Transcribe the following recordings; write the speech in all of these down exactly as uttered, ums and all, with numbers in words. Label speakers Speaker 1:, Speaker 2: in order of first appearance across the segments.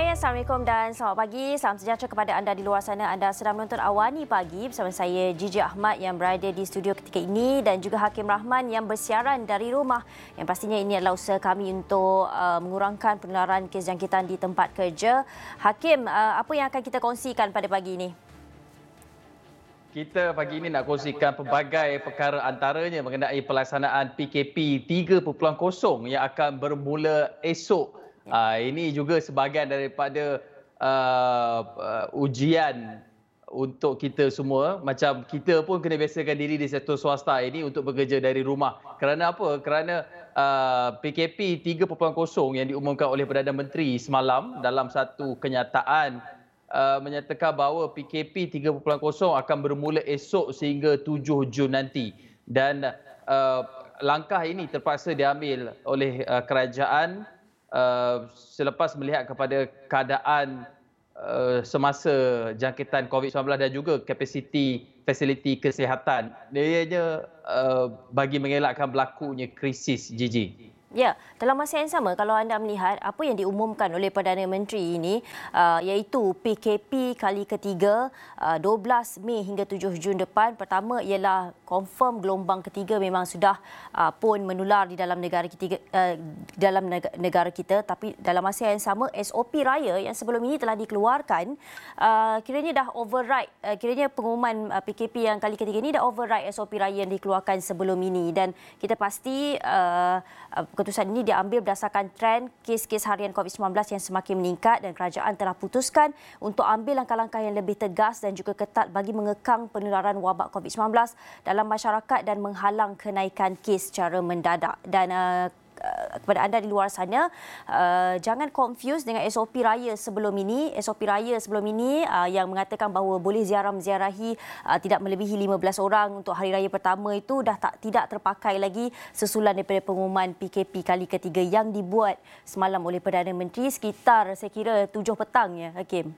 Speaker 1: Hai, Assalamualaikum dan selamat pagi. Salam sejahtera kepada anda di luar sana. Anda sedang menonton Awani Pagi bersama saya Gigi Ahmad yang berada di studio ketika ini dan juga Hakim Rahman yang bersiaran dari rumah. Yang pastinya ini adalah usaha kami untuk uh, mengurangkan penularan kes jangkitan di tempat kerja. Hakim, uh, apa yang akan kita kongsikan pada pagi ini?
Speaker 2: Kita pagi ini nak kongsikan pelbagai perkara antaranya mengenai pelaksanaan P K P tiga titik kosong yang akan bermula esok. Uh, ini juga sebahagian daripada uh, uh, ujian untuk kita semua. Macam kita pun kena biasakan diri di sektor swasta ini untuk bekerja dari rumah. Kerana apa? Kerana uh, P K P tiga titik kosong yang diumumkan oleh Perdana Menteri semalam dalam satu kenyataan uh, menyatakan bahawa P K P tiga titik kosong akan bermula esok sehingga tujuh Jun nanti. Dan uh, langkah ini terpaksa diambil oleh uh, kerajaan Uh, selepas melihat kepada keadaan uh, semasa jangkitan COVID sembilan belas dan juga kapasiti fasiliti kesihatan. Dia uh, bagi mengelakkan berlakunya krisis, Gigi.
Speaker 1: Ya, dalam masa yang sama kalau anda melihat apa yang diumumkan oleh Perdana Menteri ini uh, iaitu P K P kali ketiga uh, dua belas Mei hingga tujuh Jun depan. Pertama ialah confirm gelombang ketiga memang sudah uh, pun menular di dalam negara kita uh, dalam negara kita, tapi dalam masa yang sama S O P raya yang sebelum ini telah dikeluarkan uh, kiranya dah override uh, kiranya pengumuman uh, P K P yang kali ketiga ini dah override S O P raya yang dikeluarkan sebelum ini, dan kita pasti uh, keputusan ini diambil berdasarkan trend kes-kes harian COVID sembilan belas yang semakin meningkat dan kerajaan telah putuskan untuk ambil langkah-langkah yang lebih tegas dan juga ketat bagi mengekang penularan wabak COVID sembilan belas dalam masyarakat dan menghalang kenaikan kes secara mendadak. Dan uh, kepada anda di luar sana, uh, jangan confuse dengan S O P raya sebelum ini. S O P raya sebelum ini uh, yang mengatakan bahawa boleh ziarah menziarahi uh, tidak melebihi lima belas orang untuk hari raya pertama itu dah tak tidak terpakai lagi sesulan daripada pengumuman P K P kali ketiga yang dibuat semalam oleh Perdana Menteri sekitar saya kira tujuh petang ya, Hakim.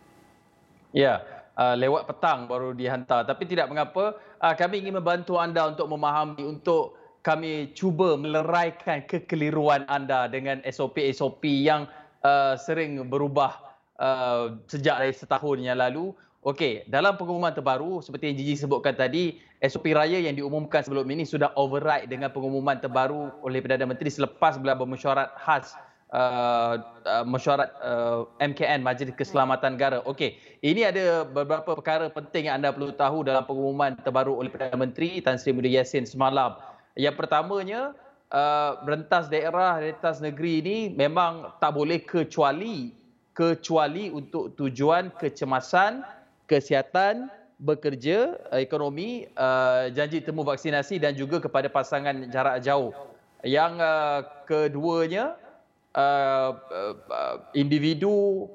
Speaker 2: Ya, uh, lewat petang baru dihantar, tapi tidak mengapa. Uh, kami ingin membantu anda untuk memahami, untuk kami cuba meleraikan kekeliruan anda dengan S O P-S O P yang uh, sering berubah uh, sejak dari setahun yang lalu. Okey, dalam pengumuman terbaru seperti yang Gigi sebutkan tadi, S O P raya yang diumumkan sebelum ini sudah override dengan pengumuman terbaru oleh Perdana Menteri selepas beliau bermesyuarat khas uh, uh, mesyuarat uh, M K N, Majlis Keselamatan Negara. Okey, ini ada beberapa perkara penting yang anda perlu tahu dalam pengumuman terbaru oleh Perdana Menteri Tan Sri Muhyiddin Yassin semalam. Yang pertamanya, uh, rentas daerah, rentas negeri ini memang tak boleh kecuali kecuali untuk tujuan kecemasan, kesihatan, bekerja, ekonomi, uh, janji temu vaksinasi dan juga kepada pasangan jarak jauh. Yang uh, keduanya, uh, uh, individu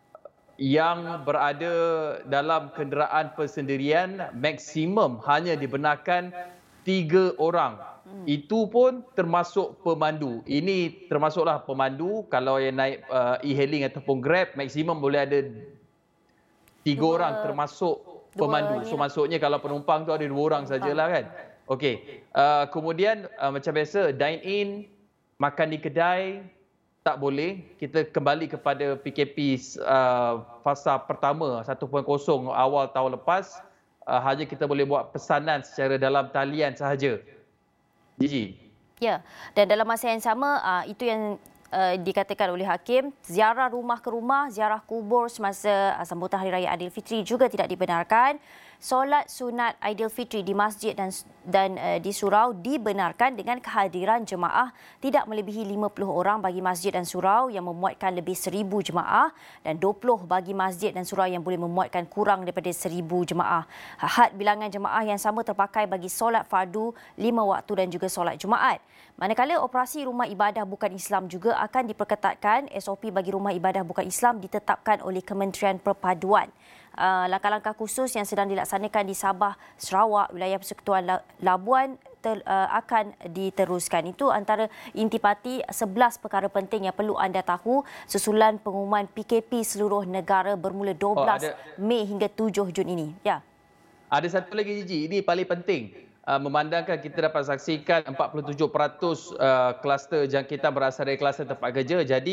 Speaker 2: yang berada dalam kenderaan persendirian maksimum hanya dibenarkan tiga orang. Hmm. Itu pun termasuk pemandu. Ini termasuklah pemandu. Kalau yang naik uh, e-hailing ataupun Grab, maksimum boleh ada tiga dua, orang termasuk pemandu. So maksudnya kalau penumpang tu ada dua orang sajalah kan. Okey. Uh, kemudian uh, macam biasa, dine in, makan di kedai, tak boleh. Kita kembali kepada P K P uh, fasa pertama satu titik kosong awal tahun lepas. Uh, hanya kita boleh buat pesanan secara dalam talian sahaja. Gigi.
Speaker 1: Ya, dan dalam masa yang sama uh, itu yang uh, dikatakan oleh Hakim, ziarah rumah ke rumah, ziarah kubur semasa uh, sambutan Hari Raya Aidilfitri juga tidak dibenarkan. Solat sunat Aidilfitri di masjid dan dan uh, di surau dibenarkan dengan kehadiran jemaah tidak melebihi lima puluh orang bagi masjid dan surau yang memuatkan lebih seribu jemaah dan dua puluh bagi masjid dan surau yang boleh memuatkan kurang daripada seribu jemaah. Had bilangan jemaah yang sama terpakai bagi solat fardu lima waktu dan juga solat Jumaat. Manakala operasi rumah ibadah bukan Islam juga akan diperketatkan. S O P bagi rumah ibadah bukan Islam ditetapkan oleh Kementerian Perpaduan. Uh, langkah-langkah khusus yang sedang dilaksanakan di Sabah, Sarawak, wilayah Persekutuan Labuan ter, uh, akan diteruskan. Itu antara intipati sebelas perkara penting yang perlu anda tahu susulan pengumuman P K P seluruh negara bermula dua belas oh, Mei hingga tujuh Jun ini. Ya.
Speaker 2: Ada satu lagi, Gigi, ini paling penting. Uh, memandangkan kita dapat saksikan empat puluh tujuh peratus uh, kluster jangkitan berasal dari kluster tempat kerja. Jadi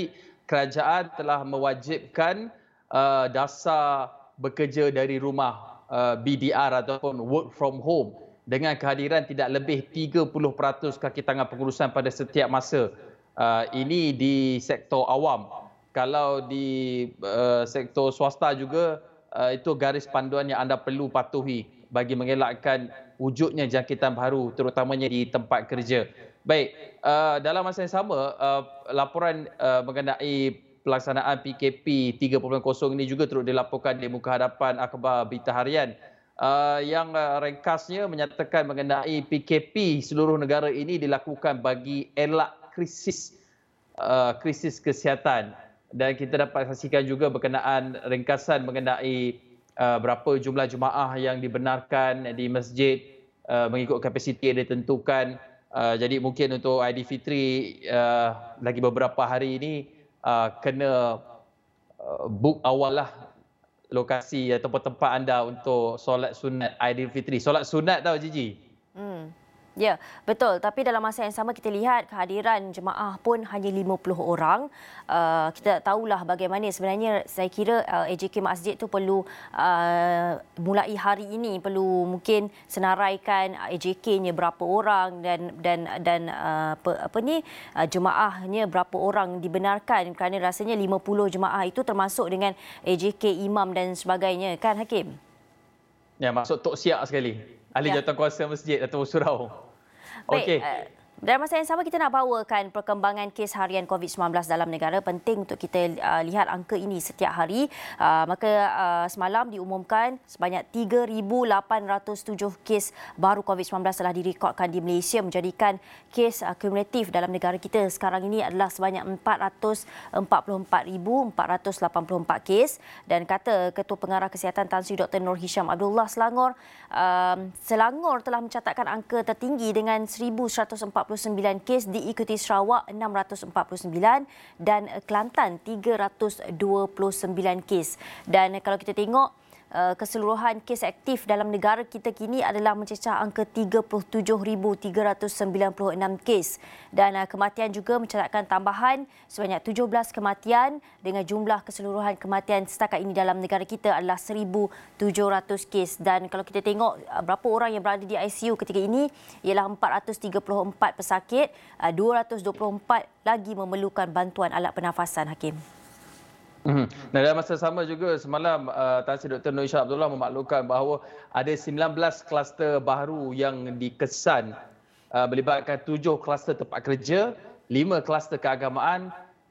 Speaker 2: kerajaan telah mewajibkan uh, dasar bekerja dari rumah uh, B D R ataupun work from home dengan kehadiran tidak lebih tiga puluh peratus kaki tangan pengurusan pada setiap masa. Uh, ini di sektor awam. Kalau di uh, sektor swasta juga, uh, itu garis panduan yang anda perlu patuhi bagi mengelakkan wujudnya jangkitan baru terutamanya di tempat kerja. Baik, uh, dalam masa yang sama, uh, laporan uh, mengenai pelaksanaan P K P tiga titik kosong ini juga turut dilaporkan di muka hadapan akhbar Berita Harian. Uh, yang uh, ringkasnya menyatakan mengenai P K P seluruh negara ini dilakukan bagi elak krisis uh, krisis kesihatan. Dan kita dapat saksikan juga berkenaan ringkasan mengenai uh, berapa jumlah jemaah yang dibenarkan di masjid uh, mengikut kapasiti yang ditentukan. Uh, jadi mungkin untuk Aidilfitri uh, lagi beberapa hari ini uh, kena uh, book awal lah lokasi ataupun tempat anda untuk solat sunat Aidilfitri. Solat sunat tau Gigi. Hmm.
Speaker 1: Ya, betul. Tapi dalam masa yang sama kita lihat kehadiran jemaah pun hanya lima puluh orang. Uh, kita tahulah bagaimana sebenarnya saya kira uh, A J K Masjid tu perlu uh, mulai hari ini perlu mungkin senaraikan A J K-nya berapa orang dan dan dan uh, apa, apa ni uh, jemaahnya berapa orang dibenarkan, kerana rasanya lima puluh jemaah itu termasuk dengan A J K, imam dan sebagainya, kan Hakim?
Speaker 2: Ya, masuk tok siap sekali. Ahli ya. Jawatankuasa masjid atau surau.
Speaker 1: Baik, okay. uh, dalam masa yang sama kita nak bawakan perkembangan kes harian COVID sembilan belas dalam negara. Penting untuk kita uh, lihat angka ini setiap hari. Uh, maka uh, semalam diumumkan sebanyak tiga ribu lapan ratus tujuh kes baru COVID sembilan belas telah direkodkan di Malaysia, menjadikan kes uh, kumulatif dalam negara kita sekarang ini adalah sebanyak empat ratus empat puluh empat ribu empat ratus lapan puluh empat kes. Dan kata Ketua Pengarah Kesihatan Tan Sri Doktor Nur Hisham Abdullah, Selangor um, Selangor telah mencatatkan angka tertinggi dengan seribu seratus empat puluh sembilan kes, diikuti Sarawak enam ratus empat puluh sembilan dan Kelantan tiga ratus dua puluh sembilan kes. Dan kalau kita tengok keseluruhan kes aktif dalam negara kita kini adalah mencecah angka tiga puluh tujuh ribu tiga ratus sembilan puluh enam kes. Dan kematian juga mencatatkan tambahan sebanyak tujuh belas kematian, dengan jumlah keseluruhan kematian setakat ini dalam negara kita adalah seribu tujuh ratus kes. Dan kalau kita tengok berapa orang yang berada di I C U ketika ini ialah empat ratus tiga puluh empat pesakit, dua ratus dua puluh empat lagi memerlukan bantuan alat pernafasan, Hakim.
Speaker 2: Hmm. Dan dalam masa sama juga semalam uh, Tan Sri Doktor Nur Hisham Abdullah memaklumkan bahawa ada sembilan belas kluster baru yang dikesan, uh, melibatkan tujuh kluster tempat kerja, lima kluster keagamaan,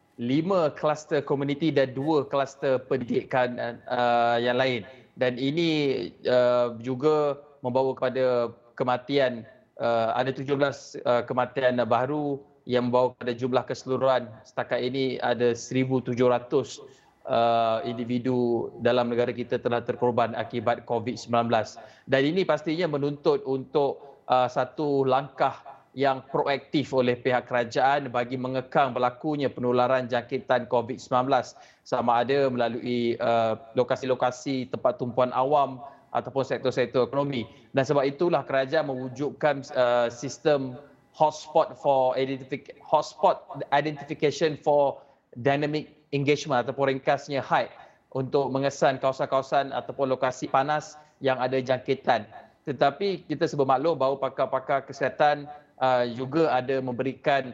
Speaker 2: lima kluster komuniti dan dua kluster pendidikan uh, yang lain. Dan ini uh, juga membawa kepada kematian, uh, ada tujuh belas uh, kematian baru yang membawa kepada jumlah keseluruhan setakat ini ada seribu tujuh ratus Uh, individu dalam negara kita telah terkorban akibat COVID sembilan belas. Dan ini pastinya menuntut untuk uh, satu langkah yang proaktif oleh pihak kerajaan bagi mengekang berlakunya penularan jangkitan COVID sembilan belas, sama ada melalui uh, lokasi-lokasi tempat tumpuan awam ataupun sektor-sektor ekonomi. Dan sebab itulah kerajaan mewujudkan uh, sistem hotspot for identific hotspot identification for dynamic engagement ataupun ringkasnya H I D untuk mengesan kawasan-kawasan ataupun lokasi panas yang ada jangkitan. Tetapi kita sebut maklum bahawa pakar-pakar kesihatan uh, juga ada memberikan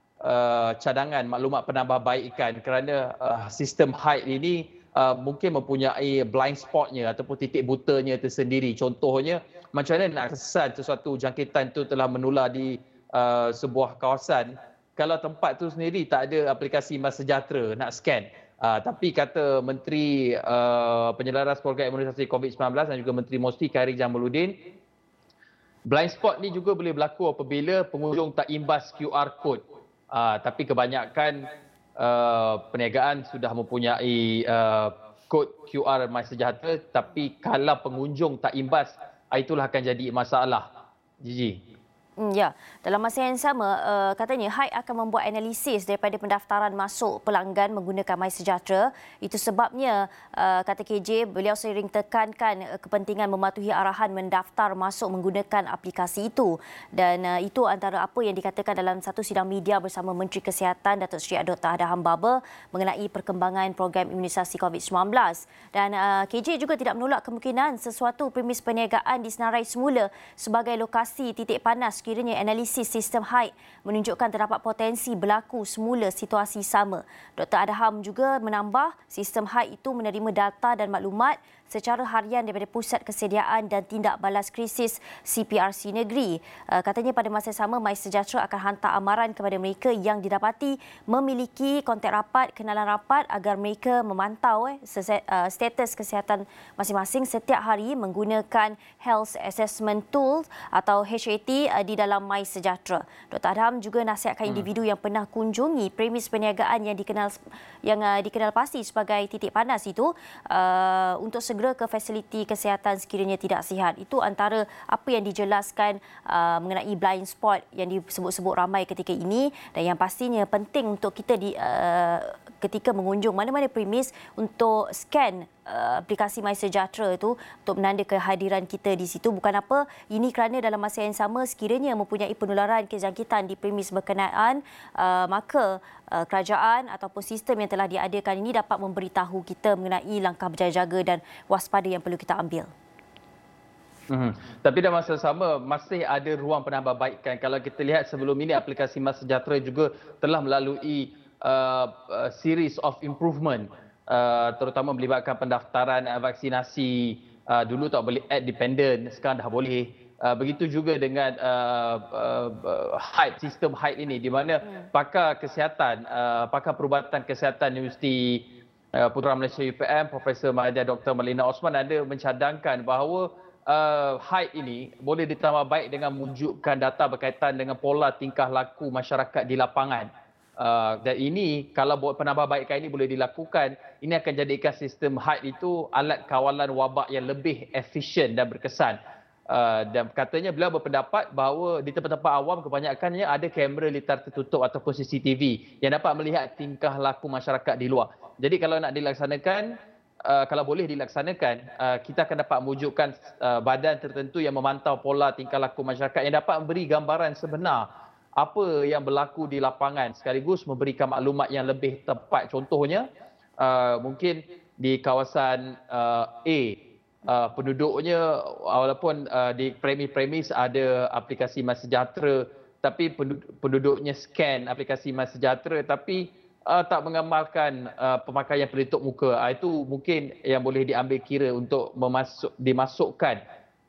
Speaker 2: uh, cadangan maklumat penambahbaikan, kerana uh, sistem H I D ini uh, mungkin mempunyai blind spotnya ataupun titik butanya tersendiri. Contohnya, macam mana nak kesan sesuatu jangkitan itu telah menular di uh, sebuah kawasan kalau tempat tu sendiri tak ada aplikasi MySejahtera nak scan. Uh, tapi kata Menteri uh, Penyelaras Program Imunisasi COVID sembilan belas dan juga Menteri Mosli Khairy Jamaluddin, blind spot ni juga boleh berlaku apabila pengunjung tak imbas Q R code. Uh, tapi kebanyakan uh, perniagaan sudah mempunyai uh, kod Q R MySejahtera, tapi kalau pengunjung tak imbas, itulah akan jadi masalah. Gigi.
Speaker 1: Hmm, ya, dalam masa yang sama, uh, katanya H I D akan membuat analisis daripada pendaftaran masuk pelanggan menggunakan MySejahtera. Itu sebabnya, uh, kata K J, beliau sering tekankan uh, kepentingan mematuhi arahan mendaftar masuk menggunakan aplikasi itu. Dan uh, itu antara apa yang dikatakan dalam satu sidang media bersama Menteri Kesihatan Datuk Seri Doktor Adham Baba mengenai perkembangan program imunisasi COVID sembilan belas. Dan uh, K J juga tidak menolak kemungkinan sesuatu premis perniagaan disenarai semula sebagai lokasi titik panas sekiranya analisis sistem H I D menunjukkan terdapat potensi berlaku semula situasi sama. Doktor Adham juga menambah sistem H I D itu menerima data dan maklumat secara harian daripada Pusat Kesediaan dan Tindak Balas Krisis C P R C Negeri. Katanya pada masa sama MySejahtera akan hantar amaran kepada mereka yang didapati memiliki kontak rapat, kenalan rapat agar mereka memantau eh, status kesihatan masing-masing setiap hari menggunakan Health Assessment Tool atau H A T di dalam MySejahtera. Doktor Adham juga nasihatkan individu yang pernah kunjungi premis perniagaan yang dikenal yang uh, dikenal pasti sebagai titik panas itu uh, untuk segera ke fasiliti kesihatan sekiranya tidak sihat. Itu antara apa yang dijelaskan uh, mengenai blind spot yang disebut-sebut ramai ketika ini, dan yang pastinya penting untuk kita di uh, ketika mengunjung mana-mana premis untuk scan uh, aplikasi MySejahtera itu untuk menanda kehadiran kita di situ. Bukan apa, ini kerana dalam masa yang sama sekiranya mempunyai penularan kejangkitan di premis berkenaan, uh, maka uh, kerajaan ataupun sistem yang telah diadakan ini dapat memberitahu kita mengenai langkah berjaga-jaga dan waspada yang perlu kita ambil.
Speaker 2: Hmm. Tapi dalam masa sama masih ada ruang penambahbaikan. Kalau kita lihat sebelum ini aplikasi MySejahtera juga telah melalui Uh, uh, series of improvement, uh, terutama melibatkan pendaftaran uh, vaksinasi. Uh, dulu tak boleh ad dependent, sekarang dah boleh. Uh, begitu juga dengan uh, uh, H I D, sistem H I D ini, di mana pakar kesihatan, uh, pakar perubatan kesihatan Universiti uh, Putra Malaysia U P M, Profesor Mahadiyah Doktor Malina Osman ada mencadangkan bahawa uh, H I D ini boleh ditambah baik dengan menunjukkan data berkaitan dengan pola tingkah laku masyarakat di lapangan. Uh, dan ini kalau buat penambahbaikan ini boleh dilakukan, ini akan jadikan sistem H I D itu alat kawalan wabak yang lebih efisien dan berkesan. Uh, dan katanya beliau berpendapat bahawa di tempat-tempat awam kebanyakannya ada kamera litar tertutup ataupun C C T V yang dapat melihat tingkah laku masyarakat di luar. Jadi kalau nak dilaksanakan, uh, kalau boleh dilaksanakan, uh, kita akan dapat mewujudkan uh, badan tertentu yang memantau pola tingkah laku masyarakat yang dapat memberi gambaran sebenar apa yang berlaku di lapangan, sekaligus memberikan maklumat yang lebih tepat. Contohnya, uh, mungkin di kawasan uh, A, uh, penduduknya walaupun uh, di premis-premis ada aplikasi MySejahtera, tapi penduduknya scan aplikasi MySejahtera tapi uh, tak mengamalkan uh, pemakaian pelitup muka. Uh, itu mungkin yang boleh diambil kira untuk memasuk, dimasukkan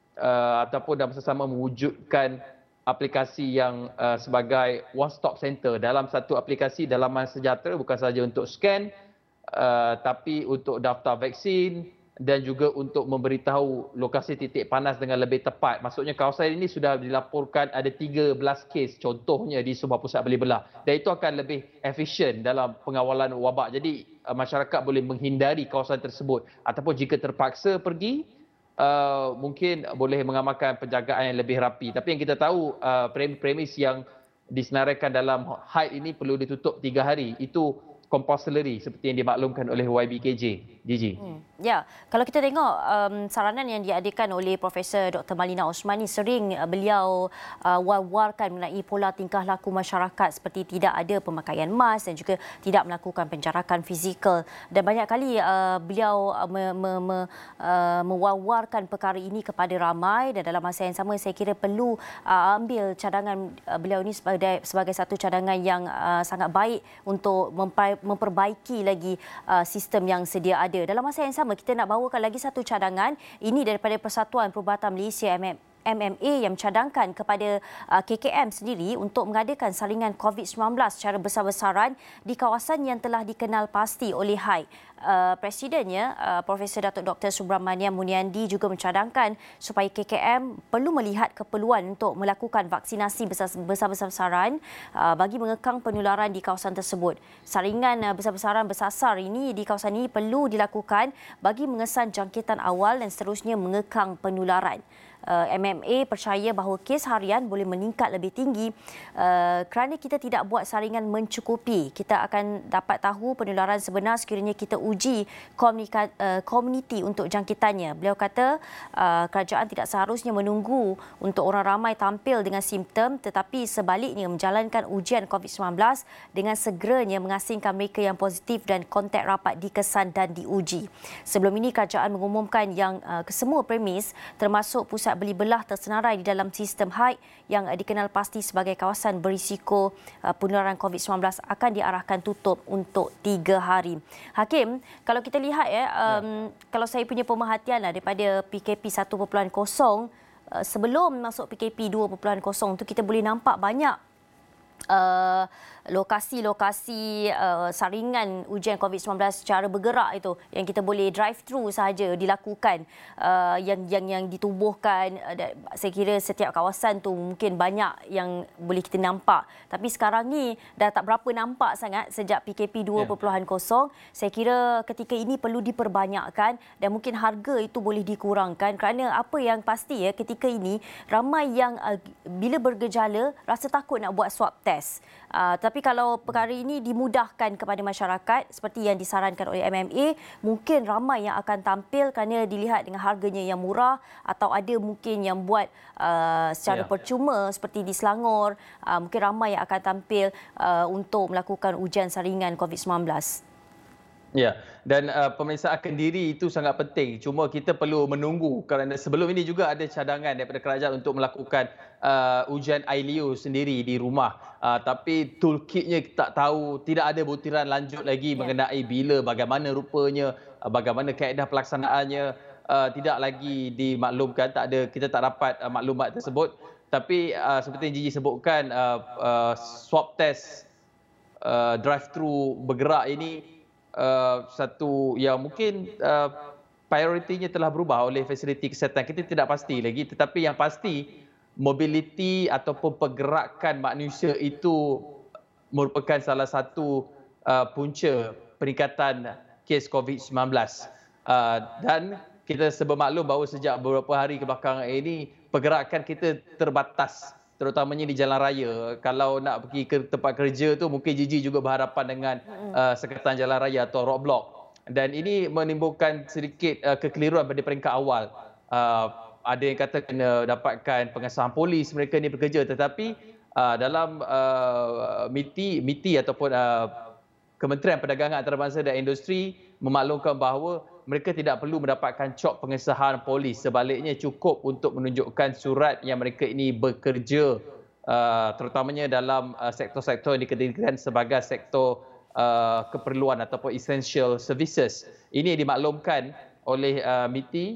Speaker 2: uh, ataupun dalam sesama mewujudkan aplikasi yang uh, sebagai one stop center. Dalam satu aplikasi dalam MySejahtera bukan sahaja untuk scan, uh, tapi untuk daftar vaksin dan juga untuk memberitahu lokasi titik panas dengan lebih tepat. Maksudnya kawasan ini sudah dilaporkan ada tiga belas kes contohnya di sebuah pusat beli belah, dan itu akan lebih efisien dalam pengawalan wabak. Jadi uh, masyarakat boleh menghindari kawasan tersebut, ataupun jika terpaksa pergi, Uh, mungkin boleh mengamalkan penjagaan yang lebih rapi. Tapi yang kita tahu, uh, premis yang disenaraikan dalam H I D ini perlu ditutup tiga hari. Itu compulsory seperti yang dimaklumkan oleh Y B K J. Gigi.
Speaker 1: Hmm. Ya, kalau kita tengok um, saranan yang diadakan oleh Profesor Doktor Malina Osman ni, sering uh, beliau uh, war-warkan mengenai pola tingkah laku masyarakat seperti tidak ada pemakaian mask dan juga tidak melakukan penjarakan fizikal. Dan banyak kali uh, beliau uh, me, me, me, uh, mewar-warkan perkara ini kepada ramai, dan dalam masa yang sama saya kira perlu uh, ambil cadangan uh, beliau ini sebagai sebagai satu cadangan yang uh, sangat baik untuk memperbaiki lagi uh, sistem yang sedia ada. Dalam masa yang sama, kita nak bawakan lagi satu cadangan. Ini daripada Persatuan Perubatan Malaysia M M A yang mencadangkan kepada uh, K K M sendiri untuk mengadakan saringan COVID sembilan belas secara besar-besaran di kawasan yang telah dikenal pasti oleh H I D. Uh, Presidennya, uh, Profesor Datuk Doktor Subramaniam Muniandi juga mencadangkan supaya K K M perlu melihat keperluan untuk melakukan vaksinasi besar-besaran uh, bagi mengekang penularan di kawasan tersebut. Saringan uh, besar-besaran bersasar ini di kawasan ini perlu dilakukan bagi mengesan jangkitan awal dan seterusnya mengekang penularan. uh, M M A percaya bahawa kes harian boleh meningkat lebih tinggi uh, kerana kita tidak buat saringan mencukupi. Kita akan dapat tahu penularan sebenar sekiranya kita uji komunika, uh, komuniti untuk jangkitannya. Beliau kata uh, kerajaan tidak seharusnya menunggu untuk orang ramai tampil dengan simptom, tetapi sebaliknya menjalankan ujian COVID sembilan belas dengan segeranya mengasingkan mereka yang positif dan kontak rapat dikesan dan diuji. Sebelum ini kerajaan mengumumkan yang uh, kesemua premis termasuk pusat beli belah tersenarai di dalam sistem H A I yang uh, dikenal pasti sebagai kawasan berisiko uh, penularan COVID sembilan belas akan diarahkan tutup untuk tiga hari. Hakim, kalau kita lihat ya, um, ya. kalau saya punya pemerhatian lah, daripada P K P satu titik kosong uh, sebelum masuk P K P dua titik kosong tu kita boleh nampak banyak Uh, lokasi-lokasi uh, saringan ujian COVID sembilan belas secara bergerak itu yang kita boleh drive through sahaja dilakukan, uh, yang yang yang ditubuhkan. Uh, saya kira setiap kawasan tu mungkin banyak yang boleh kita nampak, tapi sekarang ni dah tak berapa nampak sangat sejak P K P dua titik kosong. Yeah. Saya kira ketika ini perlu diperbanyakkan dan mungkin harga itu boleh dikurangkan, kerana apa yang pasti ya, ketika ini ramai yang uh, bila bergejala rasa takut nak buat swab test. Uh, tapi kalau perkara ini dimudahkan kepada masyarakat seperti yang disarankan oleh M M A, mungkin ramai yang akan tampil kerana dilihat dengan harganya yang murah, atau ada mungkin yang buat uh, secara yeah. percuma seperti di Selangor. Uh, mungkin ramai yang akan tampil uh, untuk melakukan ujian saringan COVID sembilan belas.
Speaker 2: Ya, dan uh, pemeriksaan kendiri itu sangat penting. Cuma kita perlu menunggu kerana sebelum ini juga ada cadangan daripada kerajaan untuk melakukan uh, ujian I L I O sendiri di rumah. Uh, tapi toolkitnya tak tahu, tidak ada butiran lanjut lagi ya. mengenai bila, bagaimana rupanya, uh, bagaimana kaedah pelaksanaannya. Uh, tidak lagi dimaklumkan, tak ada, kita tak dapat uh, maklumat tersebut. Tapi uh, seperti yang Gigi sebutkan, uh, uh, swab test uh, drive-thru bergerak ini Uh, satu yang mungkin uh, prioritinya telah berubah oleh fasiliti kesihatan. Kita tidak pasti lagi, tetapi yang pasti mobiliti ataupun pergerakan manusia itu merupakan salah satu uh, punca peningkatan kes COVID sembilan belas. Uh, dan kita sebermaklum bahawa sejak beberapa hari kebelakangan ini pergerakan kita terbatas, terutamanya di jalan raya. Kalau nak pergi ke tempat kerja tu, mungkin Gigi juga berhadapan dengan uh, sekatan jalan raya atau roadblock. Dan ini menimbulkan sedikit uh, kekeliruan pada peringkat awal. Uh, ada yang kata kena dapatkan pengesahan polis mereka ni bekerja, tetapi uh, dalam uh, M I T I, M I T I ataupun uh, Kementerian Perdagangan Antarabangsa dan Industri memaklumkan bahawa mereka tidak perlu mendapatkan cop pengesahan polis. Sebaliknya cukup untuk menunjukkan surat yang mereka ini bekerja, uh, terutamanya dalam uh, sektor-sektor yang dikategorikan sebagai sektor uh, keperluan ataupun essential services. Ini dimaklumkan oleh uh, M I T I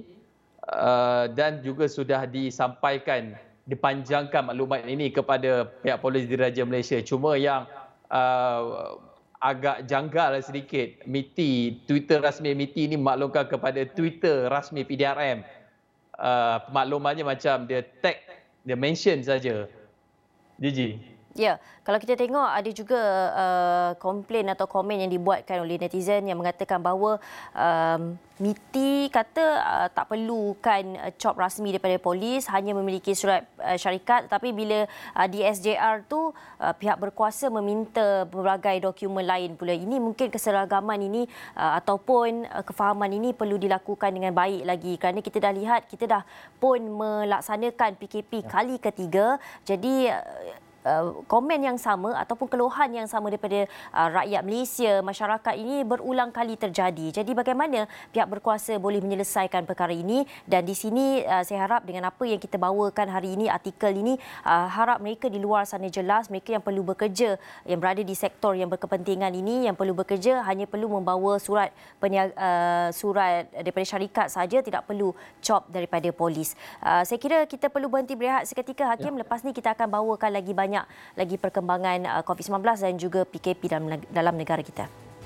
Speaker 2: uh, dan juga sudah disampaikan, dipanjangkan maklumat ini kepada pihak Polis Diraja Malaysia. Cuma yang uh, agak janggal sedikit, M I T I, Twitter rasmi M I T I ini memaklumkan kepada Twitter rasmi P D R M. Uh, maklumannya macam dia tag, dia mention saja. Gigi.
Speaker 1: Ya, kalau kita tengok ada juga uh, komplain atau komen yang dibuatkan oleh netizen yang mengatakan bahawa um, M I T I kata uh, tak perlukan uh, cop rasmi daripada polis, hanya memiliki surat uh, syarikat, tetapi bila uh, di S J R tu uh, pihak berkuasa meminta pelbagai dokumen lain pula. Ini mungkin keseragaman ini uh, ataupun uh, kefahaman ini perlu dilakukan dengan baik lagi, kerana kita dah lihat, kita dah pun melaksanakan P K P kali ketiga. Jadi uh, Uh, komen yang sama ataupun keluhan yang sama daripada uh, rakyat Malaysia, masyarakat ini berulang kali terjadi. Jadi bagaimana pihak berkuasa boleh menyelesaikan perkara ini? Dan di sini uh, saya harap dengan apa yang kita bawakan hari ini, artikel ini, uh, harap mereka di luar sana jelas, mereka yang perlu bekerja, yang berada di sektor yang berkepentingan ini, yang perlu bekerja hanya perlu membawa surat peniaga, uh, surat daripada syarikat saja, tidak perlu cop daripada polis. Uh, saya kira kita perlu berhenti berehat seketika, Hakim. Ya. Lepas ni kita akan bawakan lagi banyak banyak lagi perkembangan uh, COVID sembilan belas dan juga P K P dalam, dalam negara kita.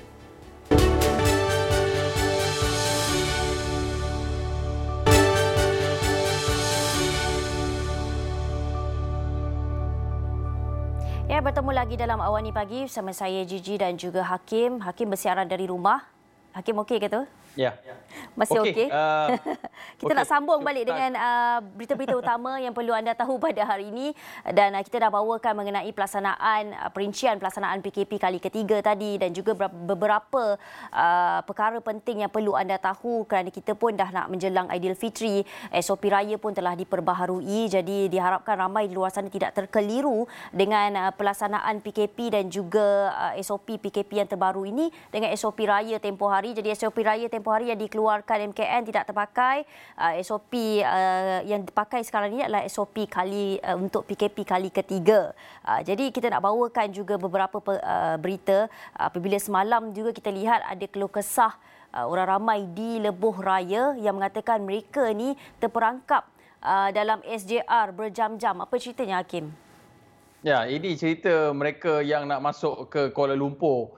Speaker 1: Ya, bertemu lagi dalam Awani Pagi bersama saya Gigi dan juga Hakim. Hakim bersiaran dari rumah. Hakim okey ke tu?
Speaker 2: Ya.
Speaker 1: Masih okey? Okay?
Speaker 2: Uh,
Speaker 1: kita
Speaker 2: okay.
Speaker 1: nak sambung balik dengan uh, berita-berita utama yang perlu anda tahu pada hari ini, dan uh, kita dah bawakan mengenai pelaksanaan uh, perincian pelaksanaan P K P kali ketiga tadi, dan juga beberapa uh, perkara penting yang perlu anda tahu kerana kita pun dah nak menjelang Aidilfitri. S O P raya pun telah diperbaharui, jadi diharapkan ramai di luar sana tidak terkeliru dengan uh, pelaksanaan P K P dan juga uh, S O P P K P yang terbaru ini dengan S O P raya tempoh hari. Jadi S O P raya tempoh hari yang dikeluarkan M K N tidak terpakai. Uh, S O P uh, yang dipakai sekarang ini adalah S O P kali uh, untuk P K P kali ketiga. Uh, jadi kita nak bawakan juga beberapa uh, berita uh, apabila semalam juga kita lihat ada keluh kesah uh, orang ramai di Lebuh Raya yang mengatakan mereka ni terperangkap uh, dalam S J R berjam-jam. Apa ceritanya, Hakim?
Speaker 2: Ya, ini cerita mereka yang nak masuk ke Kuala Lumpur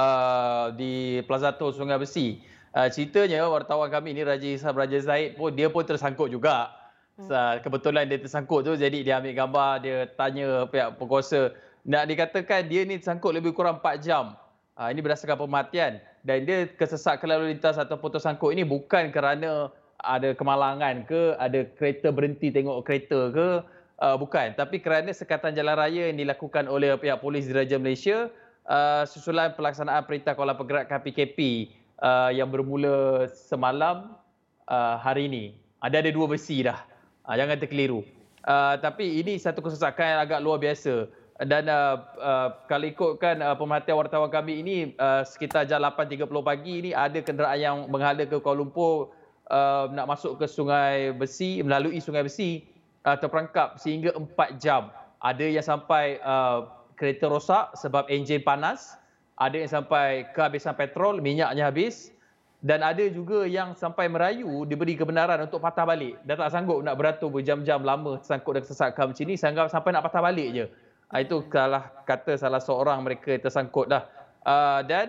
Speaker 2: uh, di Plaza Tol Sungai Besi. Uh, ceritanya wartawan kami ni Raja Isam Raja Zaid pun dia pun tersangkut juga. Hmm. Kebetulan dia tersangkut tu, jadi dia ambil gambar, dia tanya pihak penguasa. Nak dikatakan dia ni tersangkut lebih kurang empat jam. Uh, ini berdasarkan pemerhatian. Dan dia kesesat ke lalu lintas ataupun tersangkut ini bukan kerana ada kemalangan ke, ada kereta berhenti tengok kereta ke, uh, bukan. Tapi kerana sekatan jalan raya yang dilakukan oleh pihak polis Diraja Malaysia uh, susulan pelaksanaan Perintah Kawalan Pergerakan P K P uh, yang bermula semalam uh, hari ini. Ada ada dua versi dah. Uh, jangan terkeliru. Uh, tapi ini satu kesesakan yang agak luar biasa. Dan uh, uh, kalau ikutkan uh, pemerhatian wartawan kami ini, uh, sekitar jam lapan tiga puluh pagi ini ada kenderaan yang menghala ke Kuala Lumpur uh, nak masuk ke Sungai Besi, melalui Sungai Besi, uh, terperangkap sehingga empat jam. Ada yang sampai uh, kereta rosak sebab enjin panas, ada yang sampai kehabisan petrol, minyaknya habis, dan ada juga yang sampai merayu diberi kebenaran untuk patah balik. Dah tak sanggup nak beratur berjam-jam lama tersangkut dan tersesatkan macam ni, sehingga sampai nak patah balik je. Itu salah kata salah seorang mereka tersangkut dah. Uh, dan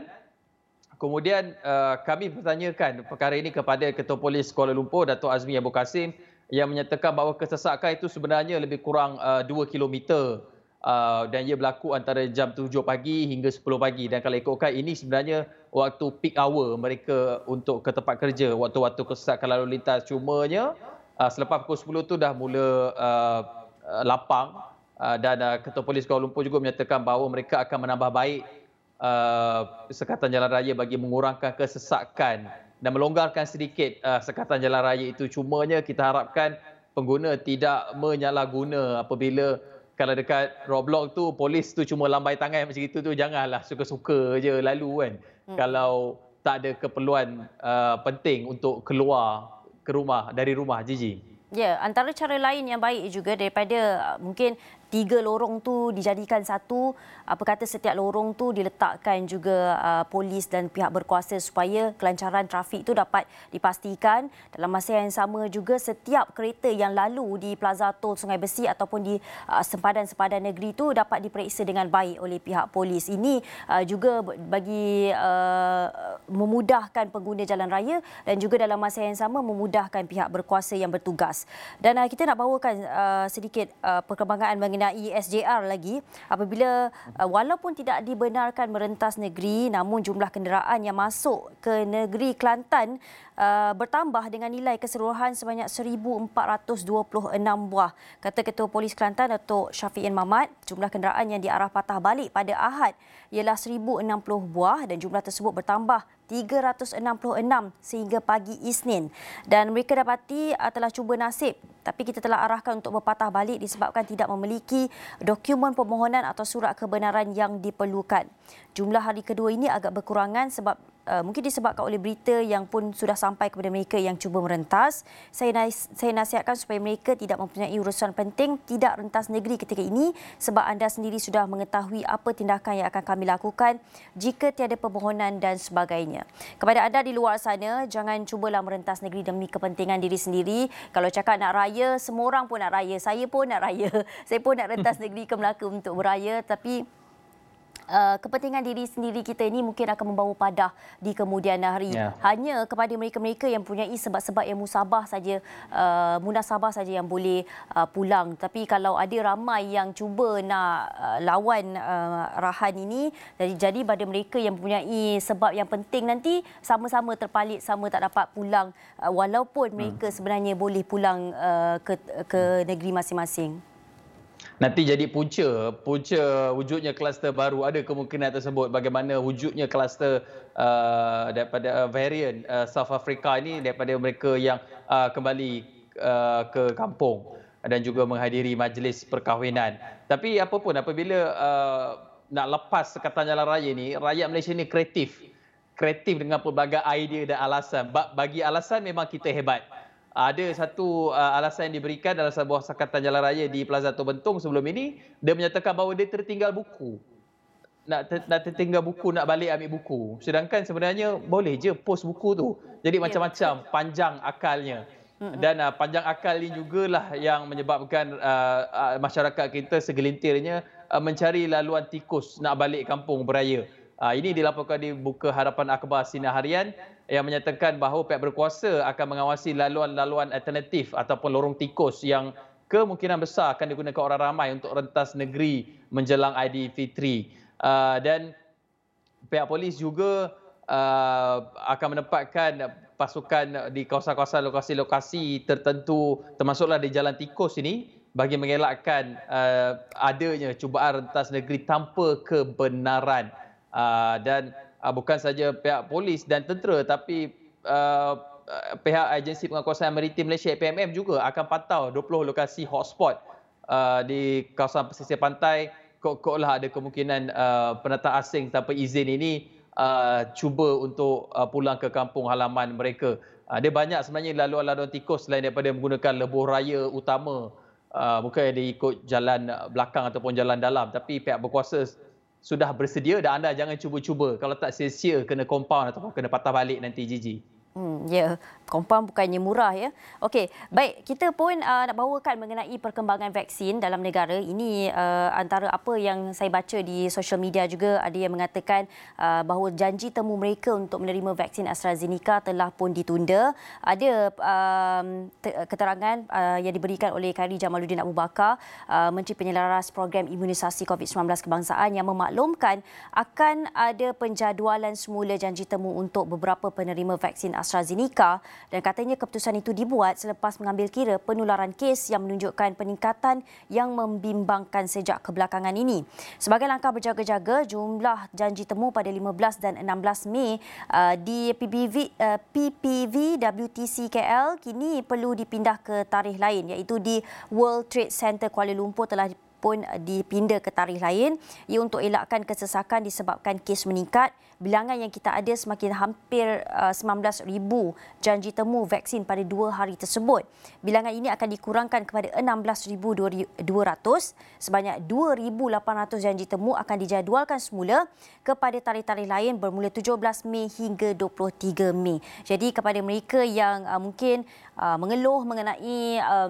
Speaker 2: kemudian uh, kami bertanyakan perkara ini kepada Ketua Polis Kuala Lumpur, Datuk Azmi Abu Kasim, yang menyatakan bahawa kesesakan itu sebenarnya lebih kurang uh, dua kilometer. Uh, dan ia berlaku antara jam tujuh pagi hingga sepuluh pagi. Dan kalau ikutkan, ini sebenarnya waktu peak hour mereka untuk ke tempat kerja, waktu-waktu kesesakan lalu lintas. Cumanya uh, selepas pukul sepuluh tu dah mula uh, uh, lapang. Uh, dan uh, Ketua Polis Kuala Lumpur juga menyatakan bahawa mereka akan menambah baik uh, sekatan jalan raya bagi mengurangkan kesesakan dan melonggarkan sedikit uh, sekatan jalan raya itu. Cumanya kita harapkan pengguna tidak menyalahguna apabila kalau dekat roadblock tu polis tu cuma lambai tangan macam itu tu, janganlah suka-suka je lalu kan. Hmm. Kalau tak ada keperluan uh, penting untuk keluar ke rumah dari rumah, Gigi.
Speaker 1: Ya, antara cara lain yang baik juga daripada uh, mungkin tiga lorong tu dijadikan satu, apa kata setiap lorong tu diletakkan juga uh, polis dan pihak berkuasa supaya kelancaran trafik tu dapat dipastikan. Dalam masa yang sama juga setiap kereta yang lalu di Plaza Tol Sungai Besi ataupun di uh, sempadan-sempadan negeri tu dapat diperiksa dengan baik oleh pihak polis. Ini uh, juga bagi uh, memudahkan pengguna jalan raya dan juga dalam masa yang sama memudahkan pihak berkuasa yang bertugas. Dan uh, kita nak bawakan uh, sedikit uh, perkembangan mengenai S J R lagi. Apabila uh, walaupun tidak dibenarkan merentas negeri, namun jumlah kenderaan yang masuk ke negeri Kelantan uh, bertambah dengan nilai keseluruhan sebanyak seribu empat ratus dua puluh enam buah. Kata Ketua Polis Kelantan Datuk Syafiqin Mamat, jumlah kenderaan yang diarah patah balik pada Ahad ialah seribu enam puluh buah dan jumlah tersebut bertambah tiga ratus enam puluh enam sehingga pagi Isnin. Dan mereka dapati uh, telah cuba nasib, tapi kita telah arahkan untuk berpatah balik disebabkan tidak memiliki dokumen permohonan atau surat kebenaran yang diperlukan. Jumlah hari kedua ini agak berkurangan sebab uh, mungkin disebabkan oleh berita yang pun sudah sampai kepada mereka yang cuba merentas. Saya nas- saya nasihatkan supaya mereka tidak mempunyai urusan penting, tidak rentas negeri ketika ini sebab anda sendiri sudah mengetahui apa tindakan yang akan kami lakukan jika tiada permohonan dan sebagainya. Kepada anda di luar sana, jangan cubalah merentas negeri demi kepentingan diri sendiri. Kalau cakap nak raya, semua orang pun nak raya. Saya pun nak raya. Saya pun nak rentas negeri ke Melaka untuk beraya, tapi Uh, kepentingan diri sendiri kita ini mungkin akan membawa padah di kemudian hari. Yeah. Hanya kepada mereka-mereka yang mempunyai sebab-sebab yang musabah saja, uh, munasabah saja yang boleh uh, pulang. Tapi kalau ada ramai yang cuba nak uh, lawan uh, arahan ini, jadi, jadi pada mereka yang mempunyai sebab yang penting nanti sama-sama terpalit, sama tak dapat pulang uh, walaupun mereka hmm. sebenarnya boleh pulang uh, ke, ke negeri masing-masing.
Speaker 2: Nanti jadi punca, punca wujudnya kluster baru. Ada kemungkinan tersebut bagaimana wujudnya kluster uh, daripada uh, varian uh, South Africa ini daripada mereka yang uh, kembali uh, ke kampung dan juga menghadiri majlis perkahwinan. Tapi apapun apabila uh, nak lepas Sekatan Jalan Raya ni, rakyat Malaysia ni kreatif. Kreatif dengan pelbagai idea dan alasan. Bagi alasan memang kita hebat. Ada satu uh, alasan yang diberikan dalam sebuah Sekatan Jalan Raya di Plaza Tok Bentong sebelum ini, dia menyatakan bahawa dia tertinggal buku. Nak, ter, nak tertinggal buku, nak balik ambil buku. Sedangkan sebenarnya boleh je post buku tu. Jadi macam-macam, panjang akalnya. Dan uh, panjang akal ini jugalah yang menyebabkan uh, uh, masyarakat kita segelintirnya uh, mencari laluan tikus nak balik kampung beraya. Uh, ini dilaporkan di Buka Harapan Akhbar Sinar Harian yang menyatakan bahawa pihak berkuasa akan mengawasi laluan-laluan alternatif ataupun lorong tikus yang kemungkinan besar akan digunakan orang ramai untuk rentas negeri menjelang Aidilfitri. Uh, dan pihak polis juga uh, akan menempatkan pasukan di kawasan-kawasan lokasi-lokasi tertentu termasuklah di Jalan Tikus ini bagi mengelakkan uh, adanya cubaan rentas negeri tanpa kebenaran. Uh, dan uh, bukan saja pihak polis dan tentera tapi uh, pihak Agensi Penguatkuasaan Maritim Malaysia A P M M juga akan pantau dua puluh lokasi hotspot uh, di kawasan pesisir pantai. Kok-koklah ada kemungkinan uh, pendatang asing tanpa izin ini uh, cuba untuk uh, pulang ke kampung halaman mereka. Uh, dia banyak sebenarnya laluan-laluan tikus selain daripada menggunakan lebuh raya utama. Uh, bukan dia ikut jalan belakang ataupun jalan dalam, tapi pihak berkuasa sudah bersedia dan anda jangan cuba-cuba. Kalau tak sia-sia kena compound ataupun kena patah balik nanti Gigi.
Speaker 1: Hmm, ya, compound bukannya murah ya. Okey, baik, kita pun uh, nak bawakan mengenai perkembangan vaksin dalam negara. Ini uh, antara apa yang saya baca di social media juga, ada yang mengatakan uh, bahawa janji temu mereka untuk menerima vaksin AstraZeneca telah pun ditunda. Ada um, keterangan uh, yang diberikan oleh Khairi Jamaluddin Abu Bakar, uh, Menteri Penyelaras Program Imunisasi COVID sembilan belas Kebangsaan, yang memaklumkan akan ada penjadualan semula janji temu untuk beberapa penerima vaksin AstraZeneca. AstraZeneca dan katanya keputusan itu dibuat selepas mengambil kira penularan kes yang menunjukkan peningkatan yang membimbangkan sejak kebelakangan ini. Sebagai langkah berjaga-jaga, jumlah janji temu pada lima belas dan enam belas Mei uh, di P P V, uh, P P V W T C K L kini perlu dipindah ke tarikh lain, iaitu di World Trade Center Kuala Lumpur telah pun dipindah ke tarikh lain. Ia untuk elakkan kesesakan disebabkan kes meningkat. Bilangan yang kita ada semakin hampir uh, sembilan belas ribu janji temu vaksin pada dua hari tersebut. Bilangan ini akan dikurangkan kepada enam belas ribu dua ratus. Sebanyak dua ribu lapan ratus janji temu akan dijadualkan semula kepada tarikh-tarikh lain bermula tujuh belas Mei hingga dua puluh tiga Mei. Jadi kepada mereka yang uh, mungkin uh, mengeluh mengenai um,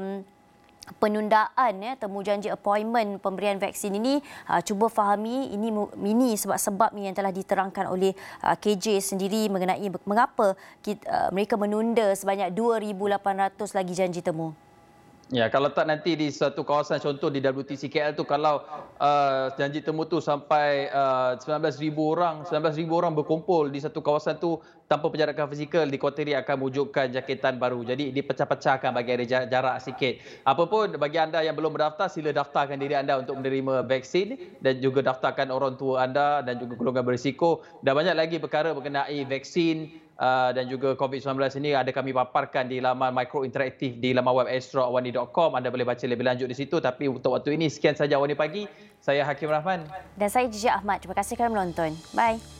Speaker 1: penundaan ya temu janji appointment pemberian vaksin ini, uh, cuba fahami ini ini sebab-sebab yang telah diterangkan oleh uh, K J sendiri mengenai mengapa kita, uh, mereka menunda sebanyak dua ribu lapan ratus lagi janji temu.
Speaker 2: Ya, kalau tak nanti di satu kawasan contoh di W T C K L tu, kalau uh, janji temu tu sampai uh, sembilan belas ribu orang, sembilan belas ribu orang berkumpul di satu kawasan tu tanpa penjarakan fizikal, dikuatiri akan wujudkan jangkitan baru. Jadi dipecah-pecahkan bagi ada jarak sikit. Apapun, bagi anda yang belum berdaftar, sila daftarkan diri anda untuk menerima vaksin dan juga daftarkan orang tua anda dan juga golongan berisiko. Dan banyak lagi perkara mengenai vaksin Uh, dan juga COVID sembilan belas ini ada kami paparkan di laman Mikro Interaktif di laman web astro awani dot com. Anda boleh baca lebih lanjut di situ. Tapi untuk waktu ini, sekian saja Awani Pagi. Saya Hakim Rahman.
Speaker 1: Dan saya Gigi Ahmad. Terima kasih kerana menonton. Bye.